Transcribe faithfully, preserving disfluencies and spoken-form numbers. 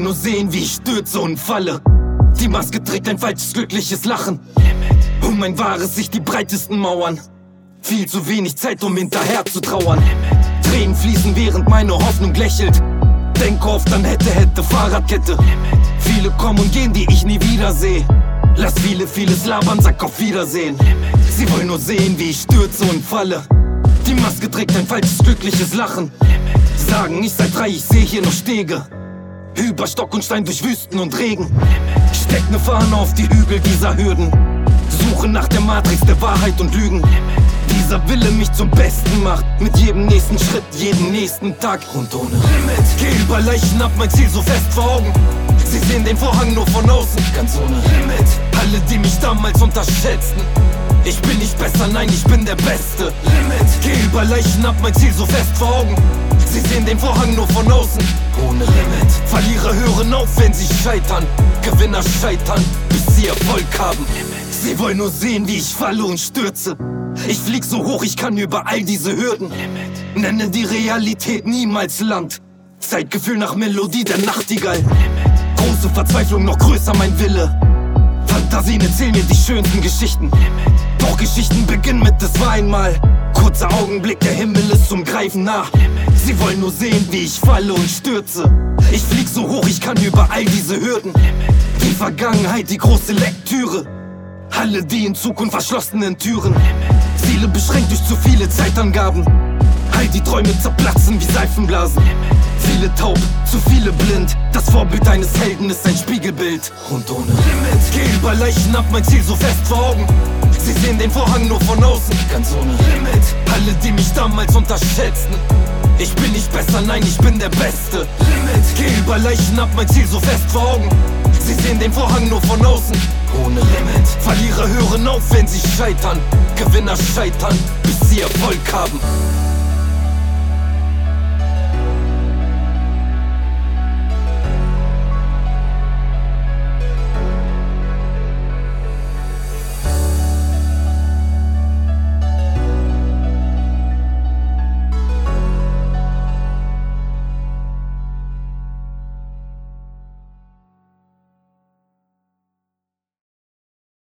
nur sehen, wie ich stürze und falle. Die Maske trägt ein falsches, glückliches Lachen. Um mein wahres Ich die breitesten Mauern. Viel zu wenig Zeit, um hinterher zu trauern. Tränen fließen, während meine Hoffnung lächelt. Denke oft an hätte, hätte, Fahrradkette. Viele kommen und gehen, die ich nie wiedersehe. Lass viele, vieles labern, sag auf Wiedersehen. Sie wollen nur sehen, wie ich stürze und falle. Die Maske trägt ein falsches, glückliches Lachen. Sagen, ich sei frei, ich seh hier noch Stege. Über Stock und Stein, durch Wüsten und Regen. Steck ne Fahne auf die Hügel dieser Hürden. Suche nach der Matrix der Wahrheit und Lügen. Dieser Wille mich zum Besten macht. Mit jedem nächsten Schritt, jeden nächsten Tag. Und ohne Limit. Geh über Leichen, hab mein Ziel so fest vor Augen. Sie sehen den Vorhang nur von außen. Ganz ohne Limit. Alle, die mich damals unterschätzten. Ich bin nicht besser, nein, ich bin der Beste. Limit. Geh über Leichen, hab mein Ziel so fest vor Augen. Sie sehen den Vorhang nur von außen. Ohne Limit. Verlierer hören auf, wenn sie scheitern. Gewinner scheitern, bis sie Erfolg haben. Sie wollen nur sehen, wie ich falle und stürze. Ich flieg so hoch, ich kann über all diese Hürden. Nenne die Realität niemals Land. Zeitgefühl nach Melodie der Nachtigall. Große Verzweiflung, noch größer mein Wille. Fantasien erzählen mir die schönsten Geschichten. Doch Geschichten beginnen mit es war einmal. Kurzer Augenblick, der Himmel ist zum Greifen nah. Sie wollen nur sehen, wie ich falle und stürze. Ich flieg so hoch, ich kann über all diese Hürden. Die Vergangenheit, die große Lektüre. Alle die in Zukunft verschlossenen Türen. Ziele beschränkt durch zu viele Zeitangaben. All die Träume zerplatzen wie Seifenblasen. Viele taub, zu viele blind. Das Vorbild eines Helden ist ein Spiegelbild. Und ohne Limit. Geh über Leichen, hab mein Ziel so fest vor Augen. Sie sehen den Vorhang nur von außen. Ganz ohne Limit. Alle, die mich damals unterschätzten. Ich bin nicht besser, nein, ich bin der Beste. Limit. Geh über Leichen, hab mein Ziel so fest vor Augen. Sie sehen den Vorhang nur von außen. Ohne Limit. Verlierer hören auf, wenn sie scheitern. Gewinner scheitern, bis sie Erfolg haben.